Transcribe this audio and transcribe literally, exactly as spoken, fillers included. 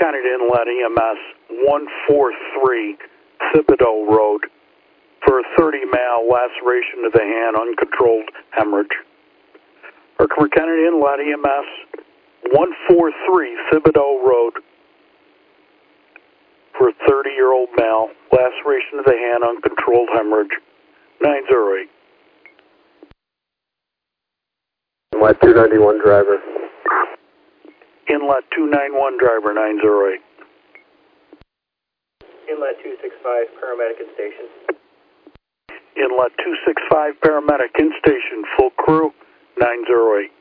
County to Inlet E M S one four three Thibodeau Road for a thirty mile laceration of the hand, uncontrolled hemorrhage. Herkimer County to Inlet E M S one four three Thibodeau Road for a thirty year old male, laceration of the hand, uncontrolled hemorrhage. nine zero eight. Inlet two ninety-one driver. Inlet two ninety-one driver, nine zero eight. Inlet two sixty-five, paramedic in station. Inlet two sixty-five, paramedic in station, full crew, nine zero eight.